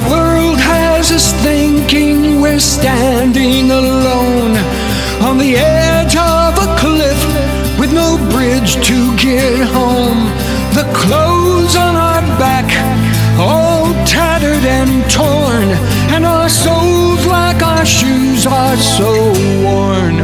world has us thinking we're standing alone on the edge of a cliff with no bridge to get home. The clothes on our back all tattered and torn, and our souls like our shoes are so worn.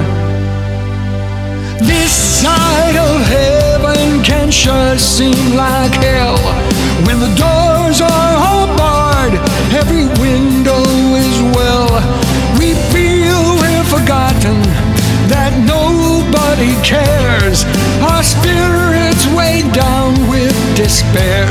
This side of heaven can sure seem like hell when the doors are all barred, every window is well. We feel we're forgotten, that nobody cares. Our spirits weighed down with despair.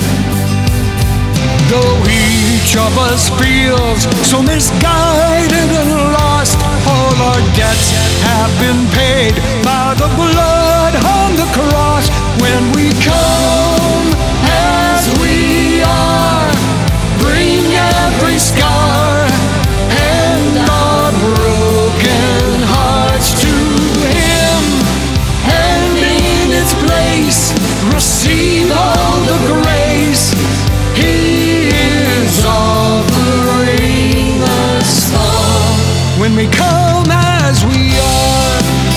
Though each of us feels so misguided and lost, all our debts have been paid by the blood on the cross. When we come as we are, bring every scar and our broken hearts to Him, and in its place receive all the grace He is offering us all. When we come as we are,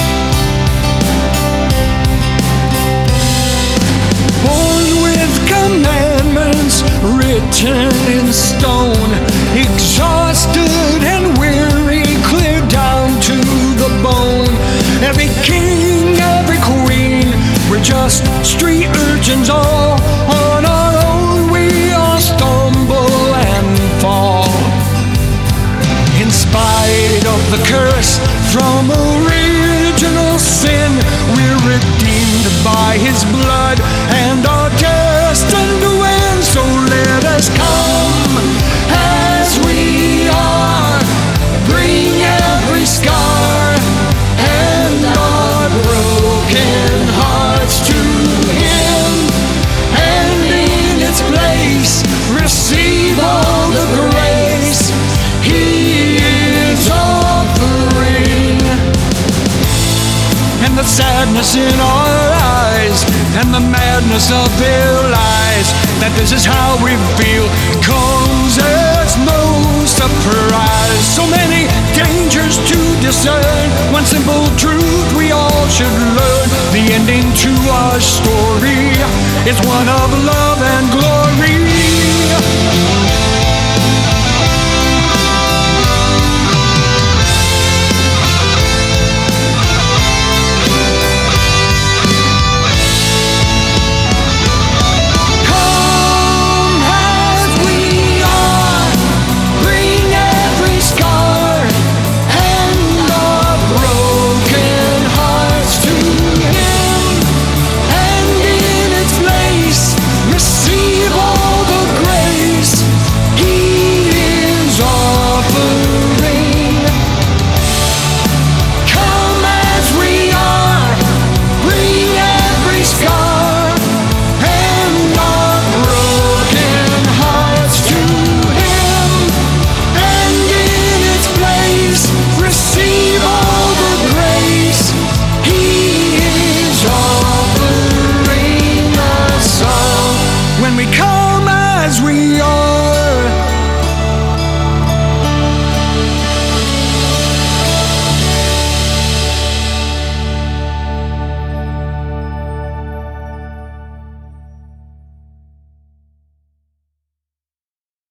born with commandments written in stone, exhausted and weary, clear down to the bone. Every king, every queen, we're just street urchins all. On our own we all stumble and fall. In spite of the curse from original sin, we're redeemed by His blood and are destined to win. So let us come as we are, bring every scar and our broken hearts to Him, and in its place receive all the grace He is offering. And the sadness in our eyes and the madness of their lies, that this is how we feel, comes as no surprise. So many dangers to discern, one simple truth we all should learn: the ending to our story is one of love and glory.